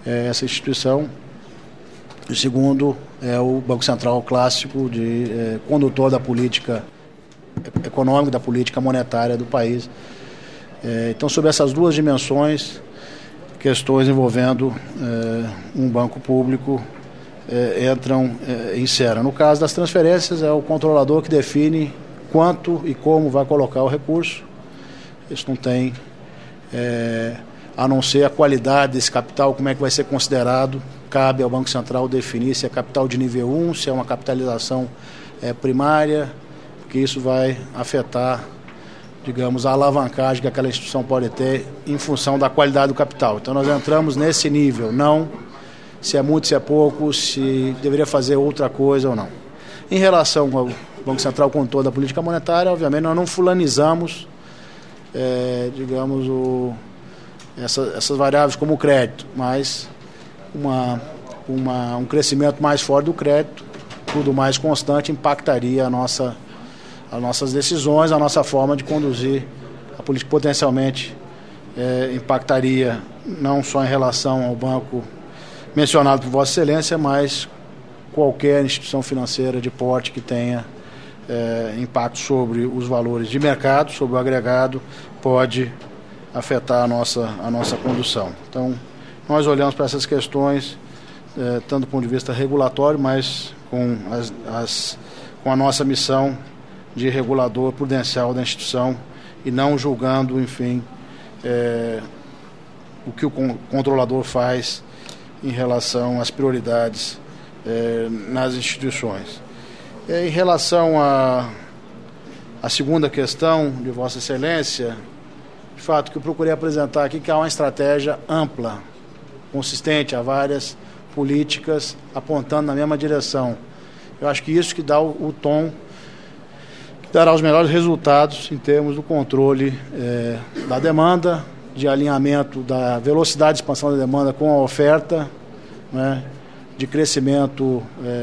essa instituição. O segundo é o Banco Central clássico, de condutor da política econômica, da política monetária do país. Então, sobre essas duas dimensões, questões envolvendo um banco público entram em cena. No caso das transferências, é o controlador que define quanto e como vai colocar o recurso. Isso não tem, a não ser a qualidade desse capital, como é que vai ser considerado. Cabe ao Banco Central definir se é capital de nível 1, se é uma capitalização primária, porque isso vai afetar, digamos, a alavancagem que aquela instituição pode ter em função da qualidade do capital. Então nós entramos nesse nível, não se é muito, se é pouco, se deveria fazer outra coisa ou não. Em relação ao Banco Central com toda a política monetária, obviamente nós não fulanizamos, digamos, essas variáveis como o crédito, mas um crescimento mais forte do crédito, tudo mais constante, impactaria as nossas decisões, a nossa forma de conduzir a política. Potencialmente impactaria não só em relação ao banco mencionado por Vossa Excelência, mas qualquer instituição financeira de porte que tenha impacto sobre os valores de mercado, sobre o agregado, pode afetar a nossa condução. Então, nós olhamos para essas questões, tanto do ponto de vista regulatório, mas com a nossa missão de regulador prudencial da instituição e não julgando, enfim, o que o controlador faz em relação às prioridades nas instituições. Em relação à segunda questão de Vossa Excelência, de fato, que eu procurei apresentar aqui, que há uma estratégia ampla, consistente, há várias políticas apontando na mesma direção. Eu acho que isso que dá o tom, que dará os melhores resultados em termos do controle da demanda, de alinhamento da velocidade de expansão da demanda com a oferta, né, de crescimento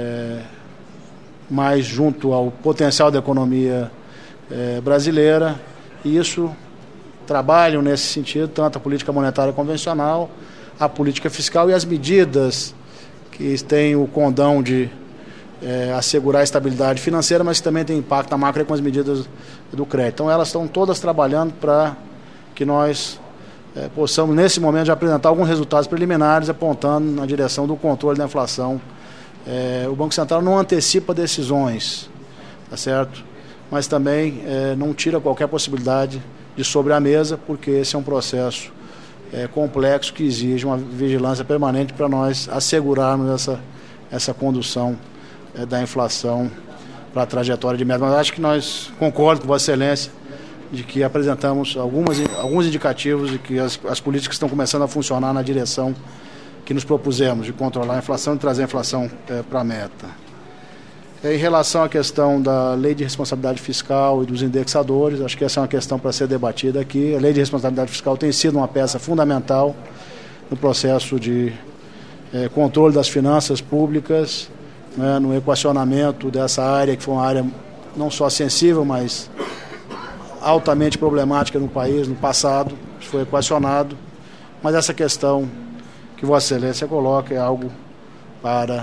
mais junto ao potencial da economia brasileira. E isso trabalham nesse sentido, tanto a política monetária convencional, a política fiscal e as medidas que têm o condão de assegurar a estabilidade financeira, mas que também tem impacto na macro com as medidas do crédito. Então, elas estão todas trabalhando para que nós possamos, nesse momento, já apresentar alguns resultados preliminares apontando na direção do controle da inflação. O Banco Central não antecipa decisões, tá certo? Mas também não tira qualquer possibilidade de sobre a mesa, porque esse é um processo complexo que exige uma vigilância permanente para nós assegurarmos essa condução da inflação para a trajetória de meta. Mas acho que nós concordamos com Vossa Excelência de que apresentamos alguns indicativos de que as políticas estão começando a funcionar na direção que nos propusemos, de controlar a inflação e trazer a inflação para a meta. Em relação à questão da lei de responsabilidade fiscal e dos indexadores, acho que essa é uma questão para ser debatida aqui. A lei de responsabilidade fiscal tem sido uma peça fundamental no processo de controle das finanças públicas, né, no equacionamento dessa área, que foi uma área não só sensível, mas altamente problemática no país, no passado, foi equacionado. Mas essa questão que Vossa Excelência coloca é algo para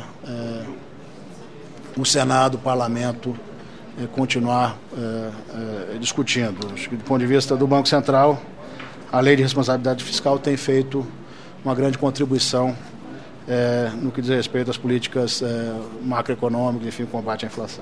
o Senado, o Parlamento, continuar discutindo. Acho que, do ponto de vista do Banco Central, a lei de responsabilidade fiscal tem feito uma grande contribuição no que diz respeito às políticas macroeconômicas, enfim, combate à inflação.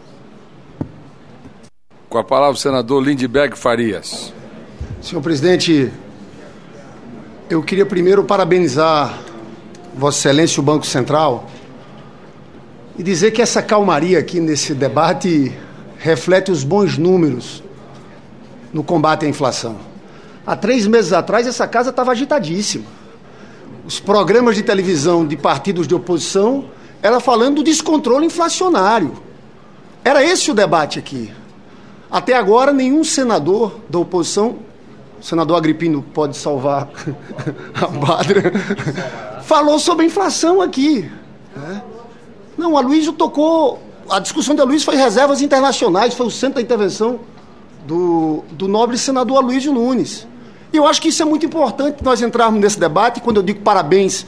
Com a palavra o senador Lindbergh Farias. Senhor presidente, eu queria primeiro parabenizar Vossa Excelência e o Banco Central e dizer que essa calmaria aqui nesse debate reflete os bons números no combate à inflação. Há 3 meses atrás essa casa estava agitadíssima. Os programas de televisão de partidos de oposição eram falando do descontrole inflacionário. Era esse o debate aqui. Até agora, nenhum senador da oposição, o senador Agripino pode salvar a Badra, falou sobre a inflação aqui. Não, a Aloysio tocou, a discussão da Aloysio foi reservas internacionais, foi o centro da intervenção do nobre senador Aloysio Nunes. E eu acho que isso é muito importante nós entrarmos nesse debate. Quando eu digo parabéns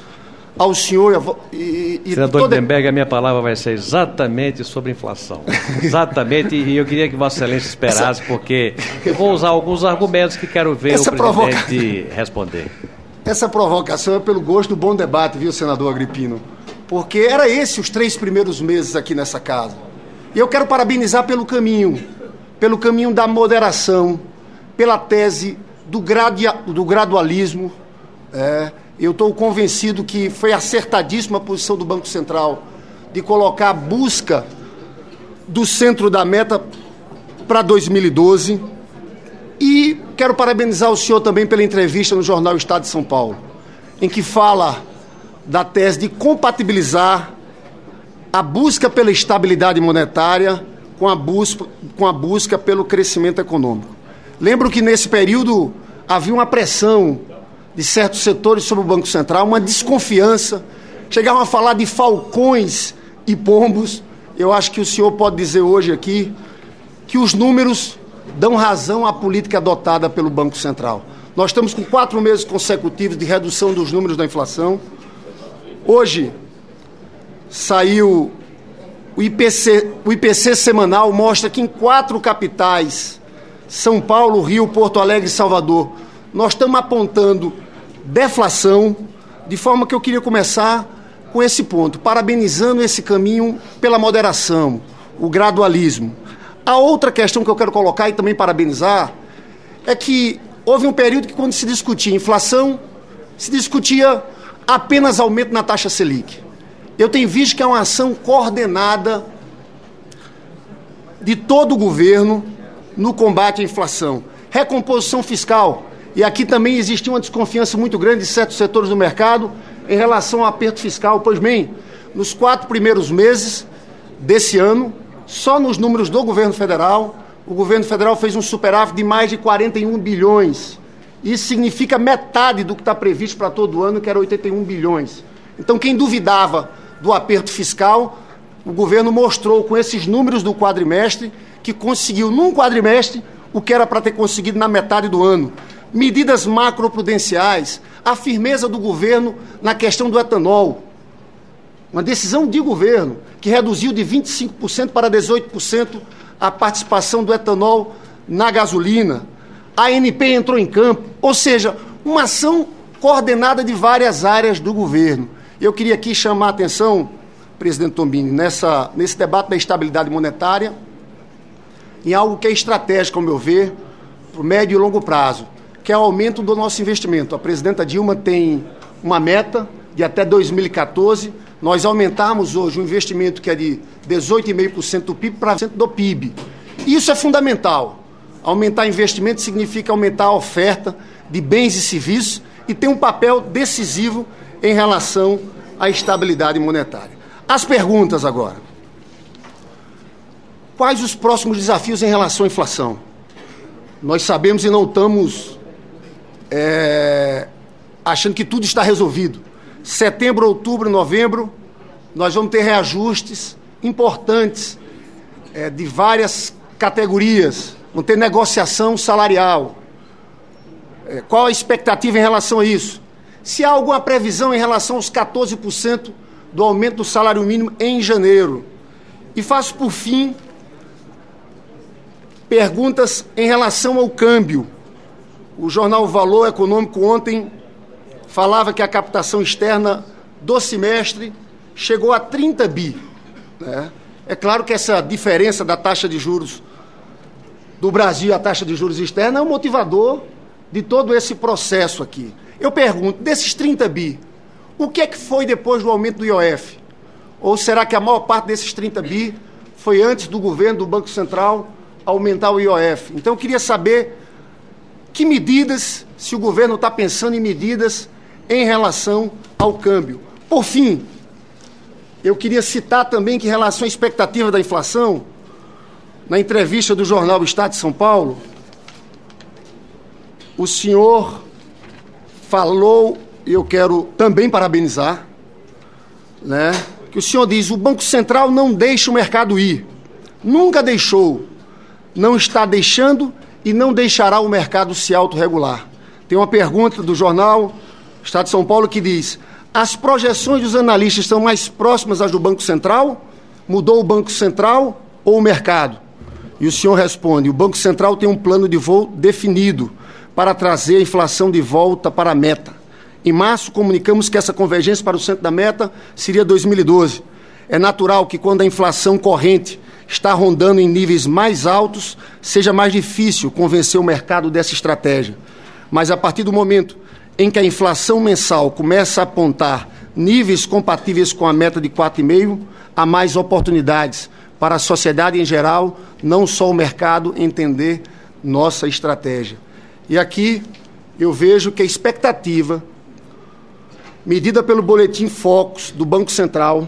ao senhor e senador Lindenberg, a minha palavra vai ser exatamente sobre inflação. Exatamente, e eu queria que Vossa Excelência esperasse, porque eu vou usar alguns argumentos que quero ver o presidente responder. Essa provocação é pelo gosto do bom debate, viu, senador Agripino? Porque era esse os 3 primeiros meses aqui nessa casa. E eu quero parabenizar pelo caminho da moderação, pela tese do gradualismo. Eu estou convencido que foi acertadíssima a posição do Banco Central de colocar a busca do centro da meta para 2012. E quero parabenizar o senhor também pela entrevista no jornal Estado de São Paulo, em que fala da tese de compatibilizar a busca pela estabilidade monetária com a busca pelo crescimento econômico. Lembro que nesse período havia uma pressão de certos setores sobre o Banco Central, uma desconfiança, chegavam a falar de falcões e pombos. Eu acho que o senhor pode dizer hoje aqui que os números dão razão à política adotada pelo Banco Central. Nós estamos com 4 meses consecutivos de redução dos números da inflação. Hoje saiu o IPC semanal, mostra que em 4 capitais, São Paulo, Rio, Porto Alegre e Salvador, nós estamos apontando deflação, de forma que eu queria começar com esse ponto, parabenizando esse caminho pela moderação, o gradualismo. A outra questão que eu quero colocar e também parabenizar é que houve um período que, quando se discutia inflação, se discutia apenas aumento na taxa Selic. Eu tenho visto que é uma ação coordenada de todo o governo no combate à inflação. Recomposição fiscal. E aqui também existiu uma desconfiança muito grande de certos setores do mercado em relação ao aperto fiscal. Pois bem, nos 4 primeiros meses desse ano, só nos números do governo federal, o governo federal fez um superávit de mais de 41 bilhões. Isso significa metade do que está previsto para todo o ano, que era 81 bilhões. Então, quem duvidava do aperto fiscal, o governo mostrou com esses números do quadrimestre que conseguiu, num quadrimestre, o que era para ter conseguido na metade do ano. Medidas macroprudenciais, a firmeza do governo na questão do etanol. Uma decisão de governo que reduziu de 25% para 18% a participação do etanol na gasolina. A ANP entrou em campo, ou seja, uma ação coordenada de várias áreas do governo. Eu queria aqui chamar a atenção, presidente Tombini, nesse debate da estabilidade monetária, em algo que é estratégico, ao meu ver, para o médio e longo prazo, que é o aumento do nosso investimento. A presidenta Dilma tem uma meta de até 2014, nós aumentarmos hoje o investimento que é de 18,5% do PIB para 20% do PIB. Isso é fundamental. Aumentar investimento significa aumentar a oferta de bens e serviços e tem um papel decisivo em relação à estabilidade monetária. As perguntas agora. Quais os próximos desafios em relação à inflação? Nós sabemos e não estamos achando que tudo está resolvido. Setembro, outubro, novembro, nós vamos ter reajustes importantes de várias categorias. Vamos ter negociação salarial. Qual a expectativa em relação a isso? Se há alguma previsão em relação aos 14% do aumento do salário mínimo em janeiro. E faço, por fim, perguntas em relação ao câmbio. O jornal Valor Econômico ontem falava que a captação externa do semestre chegou a 30 bi. Né? É claro que essa diferença da taxa de juros do Brasil e a taxa de juros externa é um motivador de todo esse processo aqui. Eu pergunto, desses 30 bi, o que é que foi depois do aumento do IOF? Ou será que a maior parte desses 30 bi foi antes do governo, do Banco Central, aumentar o IOF? Então eu queria saber que medidas, se o governo está pensando em medidas em relação ao câmbio. Por fim, eu queria citar também que em relação à expectativa da inflação, na entrevista do jornal Estado de São Paulo, o senhor falou, e eu quero também parabenizar, né, que o senhor diz, o Banco Central não deixa o mercado ir. Nunca deixou, não está deixando e não deixará o mercado se autorregular. Tem uma pergunta do jornal Estado de São Paulo que diz, as projeções dos analistas estão mais próximas às do Banco Central? Mudou o Banco Central ou o mercado? E o senhor responde: o Banco Central tem um plano de voo definido para trazer a inflação de volta para a meta. Em março, comunicamos que essa convergência para o centro da meta seria 2012. É natural que, quando a inflação corrente está rondando em níveis mais altos, seja mais difícil convencer o mercado dessa estratégia. Mas, a partir do momento em que a inflação mensal começa a apontar níveis compatíveis com a meta de 4,5%, há mais oportunidades para a sociedade em geral, não só o mercado, entender nossa estratégia. E aqui eu vejo que a expectativa medida pelo Boletim Focus do Banco Central,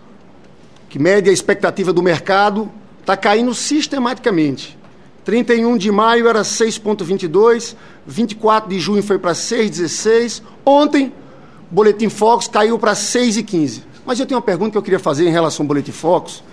que mede a expectativa do mercado, está caindo sistematicamente. 31 de maio era 6,22, 24 de junho foi para 6,16, ontem o Boletim Focus caiu para 6,15. Mas eu tenho uma pergunta que eu queria fazer em relação ao Boletim Focus,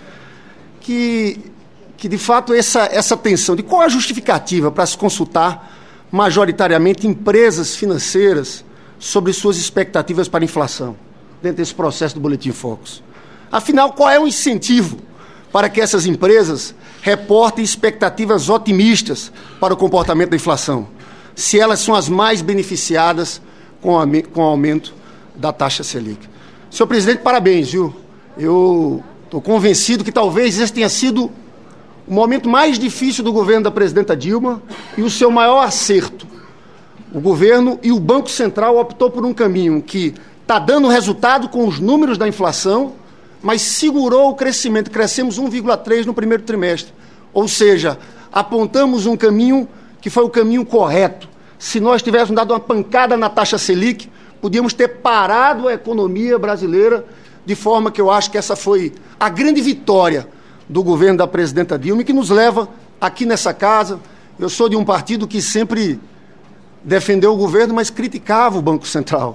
que de fato essa tensão, de qual a justificativa para se consultar majoritariamente empresas financeiras sobre suas expectativas para a inflação, dentro desse processo do Boletim Focus. Afinal, qual é o incentivo para que essas empresas reportem expectativas otimistas para o comportamento da inflação, se elas são as mais beneficiadas com o aumento da taxa Selic? Senhor presidente, parabéns, viu? Eu estou convencido que talvez esse tenha sido o momento mais difícil do governo da presidenta Dilma e o seu maior acerto. O governo e o Banco Central optou por um caminho que está dando resultado com os números da inflação, mas segurou o crescimento. Crescemos 1,3% no primeiro trimestre. Ou seja, apontamos um caminho que foi o caminho correto. Se nós tivéssemos dado uma pancada na taxa Selic, podíamos ter parado a economia brasileira, de forma que eu acho que essa foi a grande vitória do governo da presidenta Dilma e que nos leva aqui nessa casa. Eu sou de um partido que sempre defendeu o governo, mas criticava o Banco Central.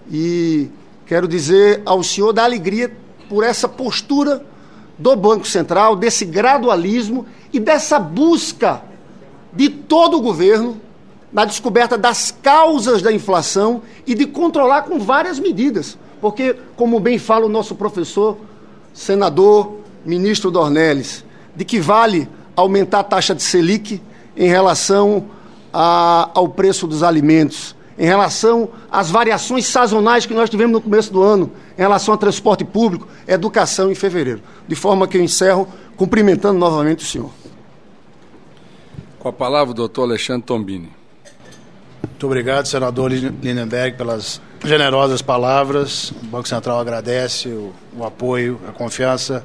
E quero dizer ao senhor da alegria por essa postura do Banco Central, desse gradualismo e dessa busca de todo o governo na descoberta das causas da inflação e de controlar com várias medidas. Porque, como bem fala o nosso professor, senador, ministro Dornelles, de que vale aumentar a taxa de Selic em relação ao preço dos alimentos, em relação às variações sazonais que nós tivemos no começo do ano, em relação ao transporte público, educação em fevereiro. De forma que eu encerro cumprimentando novamente o senhor. Com a palavra o doutor Alexandre Tombini. Muito obrigado, senador Lindenberg, pelas generosas palavras. O Banco Central agradece o apoio, a confiança.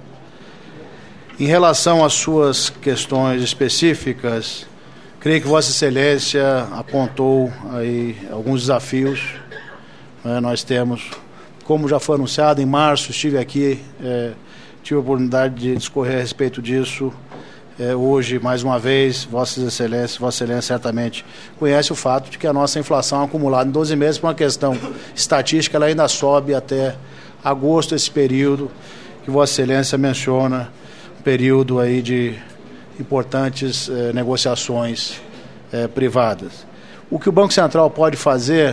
Em relação às suas questões específicas, creio que Vossa Excelência apontou aí alguns desafios. Nós temos, como já foi anunciado, em março estive aqui, tive a oportunidade de discorrer a respeito disso. Hoje, mais uma vez, Vossa Excelência certamente conhece o fato de que a nossa inflação acumulada em 12 meses, por uma questão estatística, ela ainda sobe até agosto, esse período que Vossa Excelência menciona, um período aí de importantes negociações privadas. O que o Banco Central pode fazer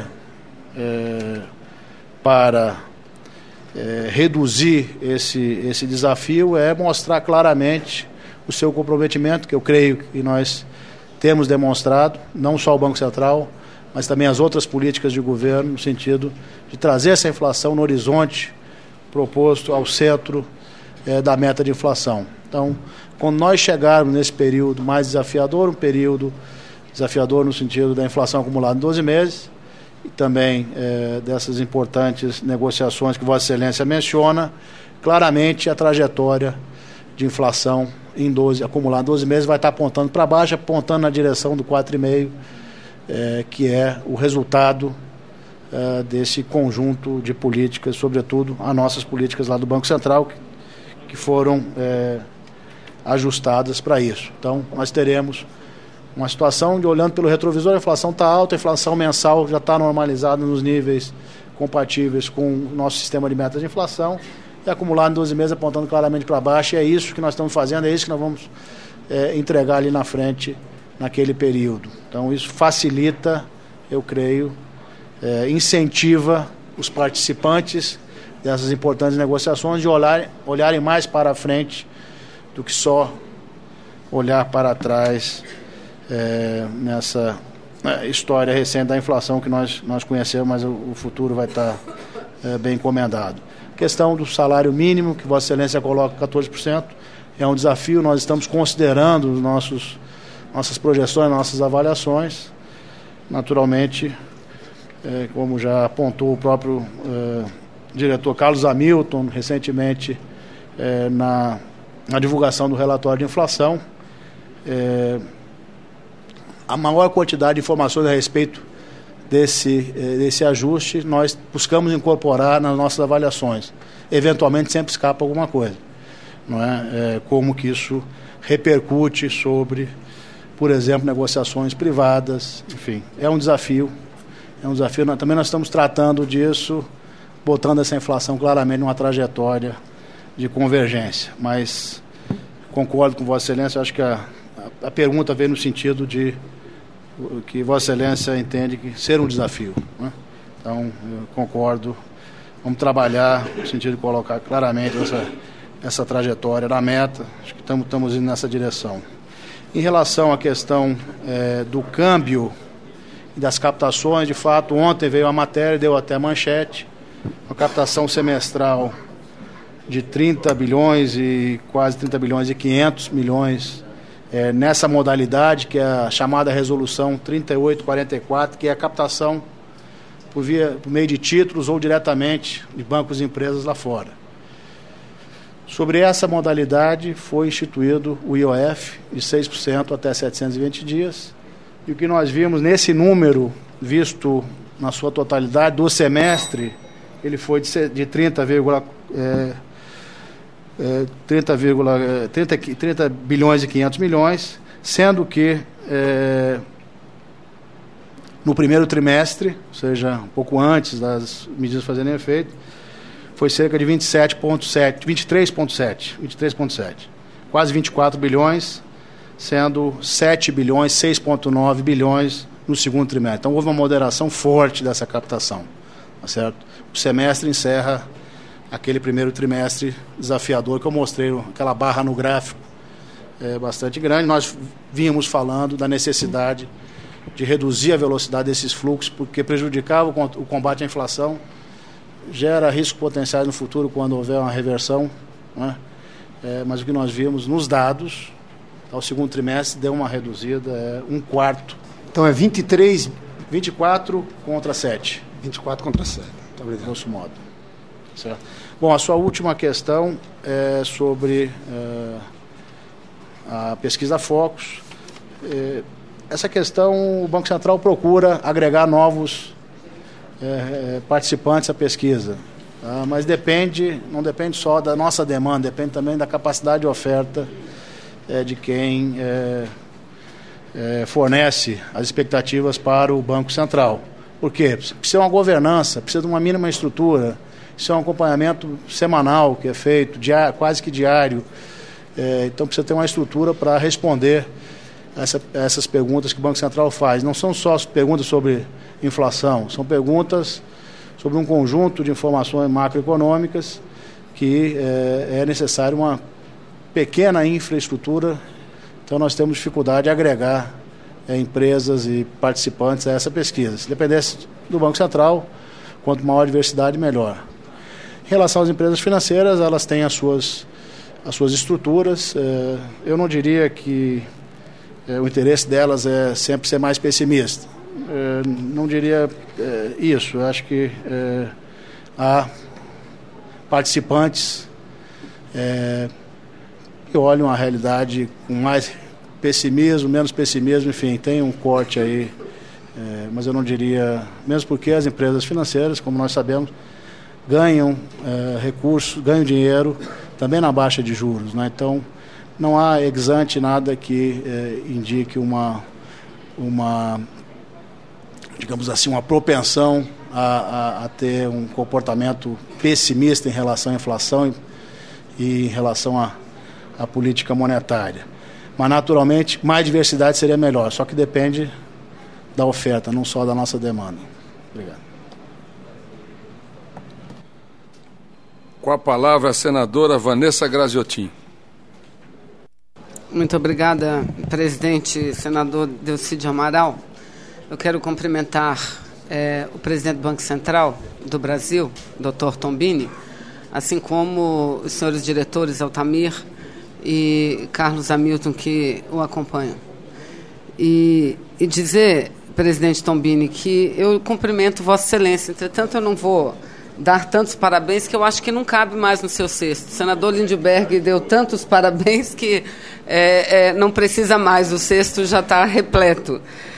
para reduzir esse desafio é mostrar claramente o seu comprometimento, que eu creio que nós temos demonstrado, não só o Banco Central, mas também as outras políticas de governo, no sentido de trazer essa inflação no horizonte proposto ao centro da meta de inflação. Então, quando nós chegarmos nesse período mais desafiador, um período desafiador no sentido da inflação acumulada em 12 meses, e também dessas importantes negociações que Vossa Excelência menciona, claramente a trajetória de inflação acumulada em 12 meses vai estar apontando para baixo, apontando na direção do 4,5%, que é o resultado desse conjunto de políticas, sobretudo as nossas políticas lá do Banco Central, que foram ajustadas para isso. Então, nós teremos uma situação de, olhando pelo retrovisor, a inflação está alta, a inflação mensal já está normalizada nos níveis compatíveis com o nosso sistema de metas de inflação, e acumulado em 12 meses apontando claramente para baixo, e é isso que nós estamos fazendo, é isso que nós vamos entregar ali na frente, naquele período. Então, isso facilita, eu creio, incentiva os participantes dessas importantes negociações de olharem mais para frente do que só olhar para trás nessa história recente da inflação que nós conhecemos, mas o futuro vai estar bem encomendado. Questão do salário mínimo, que Vossa Excelência coloca 14%, é um desafio, nós estamos considerando nossas projeções, nossas avaliações. Naturalmente, como já apontou o próprio diretor Carlos Hamilton, recentemente, na divulgação do relatório de inflação, a maior quantidade de informações a respeito desse ajuste nós buscamos incorporar nas nossas avaliações. Eventualmente sempre escapa alguma coisa, não é? Como que isso repercute sobre, por exemplo, negociações privadas, enfim, é um desafio. Também nós estamos tratando disso, botando essa inflação claramente numa trajetória de convergência, mas concordo com Vossa Excelência, acho que a pergunta veio no sentido de que Vossa Excelência entende que ser um desafio, né? Então, eu concordo, vamos trabalhar no sentido de colocar claramente essa trajetória na meta, acho que estamos indo nessa direção. Em relação à questão do câmbio e das captações, de fato, ontem veio a matéria, deu até manchete, uma captação semestral de 30 bilhões e quase 30 bilhões e 500 milhões nessa modalidade, que é a chamada resolução 3844, que é a captação por meio de títulos ou diretamente de bancos e empresas lá fora. Sobre essa modalidade foi instituído o IOF de 6% até 720 dias, e o que nós vimos nesse número, visto na sua totalidade, do semestre, ele foi de 30 bilhões e 500 milhões, sendo que no primeiro trimestre, ou seja, um pouco antes das medidas fazerem efeito, foi cerca de 23,7, quase 24 bilhões, sendo 7 bilhões, 6,9 bilhões no segundo trimestre. Então houve uma moderação forte dessa captação, tá certo? O semestre encerra aquele primeiro trimestre desafiador que eu mostrei, aquela barra no gráfico bastante grande. Nós vínhamos falando da necessidade de reduzir a velocidade desses fluxos, porque prejudicava o combate à inflação, gera riscos potenciais no futuro quando houver uma reversão, né? Mas o que nós vimos nos dados, ao segundo trimestre, deu uma reduzida, um quarto. Então é 24 contra 7. 24 contra 7. Muito obrigado. Grosso modo. Certo. Bom, a sua última questão é sobre a pesquisa Focus. Essa questão, o Banco Central procura agregar novos participantes à pesquisa, tá? Mas não depende só da nossa demanda, depende também da capacidade de oferta de quem fornece as expectativas para o Banco Central. Por quê? Precisa de uma governança, precisa de uma mínima estrutura, isso é um acompanhamento semanal que é feito, quase que diário. Então precisa ter uma estrutura para responder essas perguntas que o Banco Central faz. Não são só perguntas sobre inflação, são perguntas sobre um conjunto de informações macroeconômicas que é necessário uma pequena infraestrutura. Então nós temos dificuldade de agregar empresas e participantes a essa pesquisa. Se dependesse do Banco Central, quanto maior a diversidade, melhor. Em relação às empresas financeiras, elas têm as suas estruturas. Eu não diria que o interesse delas é sempre ser mais pessimista. Não diria isso. Eu acho que há participantes que olham a realidade com mais pessimismo, menos pessimismo, enfim, tem um corte aí, mas eu não diria, mesmo porque as empresas financeiras, como nós sabemos, ganham recursos, ganham dinheiro também na baixa de juros, né? Então não há ex ante nada que indique uma digamos assim, uma propensão a ter um comportamento pessimista em relação à inflação e em relação à política monetária. Mas, naturalmente, mais diversidade seria melhor, só que depende da oferta, não só da nossa demanda. Obrigado. Com a palavra a senadora Vanessa Graziotin. Muito obrigada, presidente, senador Delcídio Amaral. Eu quero cumprimentar o presidente do Banco Central do Brasil, Dr. Tombini, assim como os senhores diretores Altamir e Carlos Hamilton, que o acompanham. E dizer, presidente Tombini, que eu cumprimento Vossa Excelência. Entretanto, eu não vou dar tantos parabéns que eu acho que não cabe mais no seu cesto. O senador Lindbergh deu tantos parabéns que não precisa mais, o cesto já está repleto.